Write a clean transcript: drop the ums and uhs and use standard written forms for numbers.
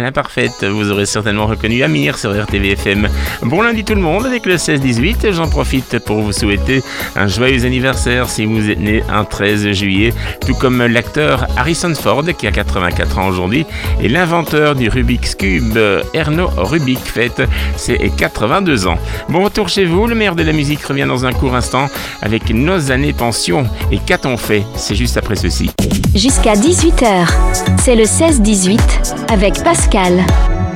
l'imparfaite. Vous aurez certainement reconnu Amir sur RTVFM. Bon lundi tout le monde avec le 16-18. J'en profite pour vous souhaiter un joyeux anniversaire si vous êtes né un 13 juillet, tout comme l'acteur Harrison Ford qui a 84 ans aujourd'hui et l'inventeur du Rubik's Cube, Erno Rubik, fête ses 82 ans. Bon retour chez vous, le meilleur de la musique revient dans un court instant avec Nos années pension. Et qu'a-t-on fait? C'est juste après ceci. Jusqu'à 18h, c'est le 16-18 avec Pascal.